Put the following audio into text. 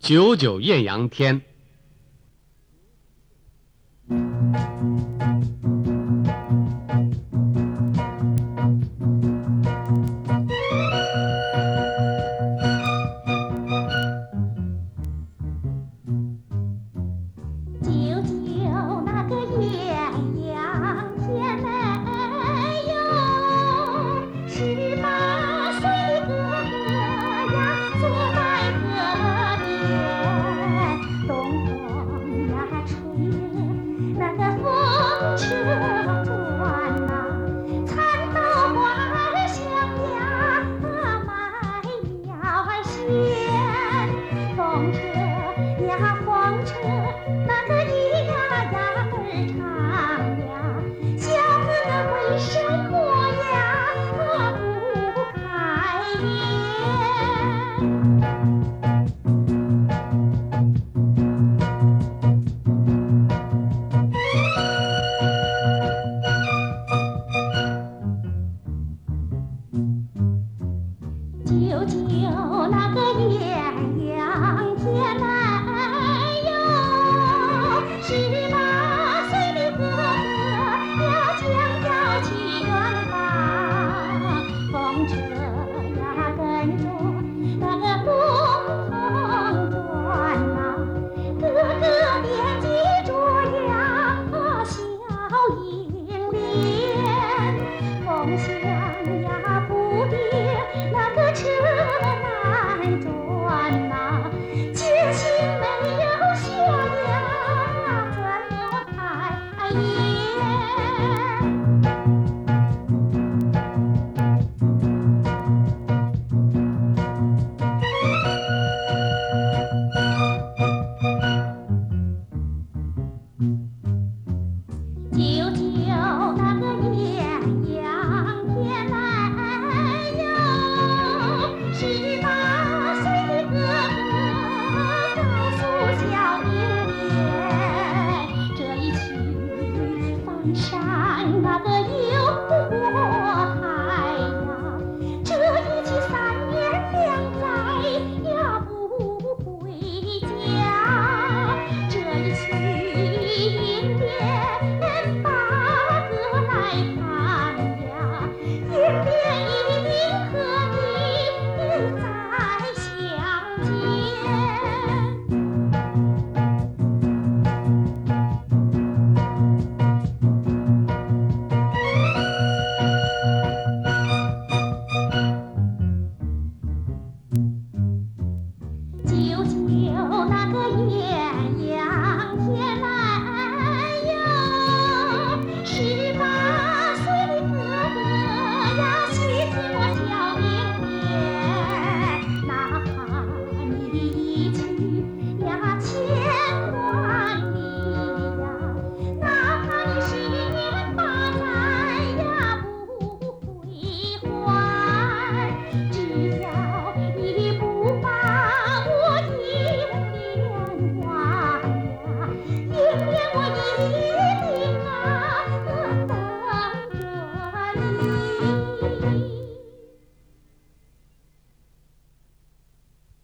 九九艳阳天。 九九那个艳阳天没有，18岁的哥哥呀，坐在可乐边，东风呀吹着那个风车转呐，蚕豆花儿香呀，麦芽鲜，风车呀风车。那个咿呀呀儿唱呀，小哥哥为什么呀不开眼？九九那个艳阳天没有，18岁的哥哥呀将要去远方，风车呀跟着那个东风转呐，哥哥惦记着呀小英莲，风箱呀不定那个车难转呐，决心没有下呀，怎么开眼？九九那个艳阳天没有，18岁的哥哥告诉小英莲，这一去翻山那个有